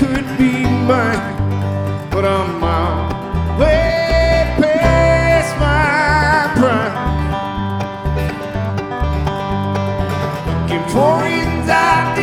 could be mine, but I'm out way past my prime. Looking for reasons I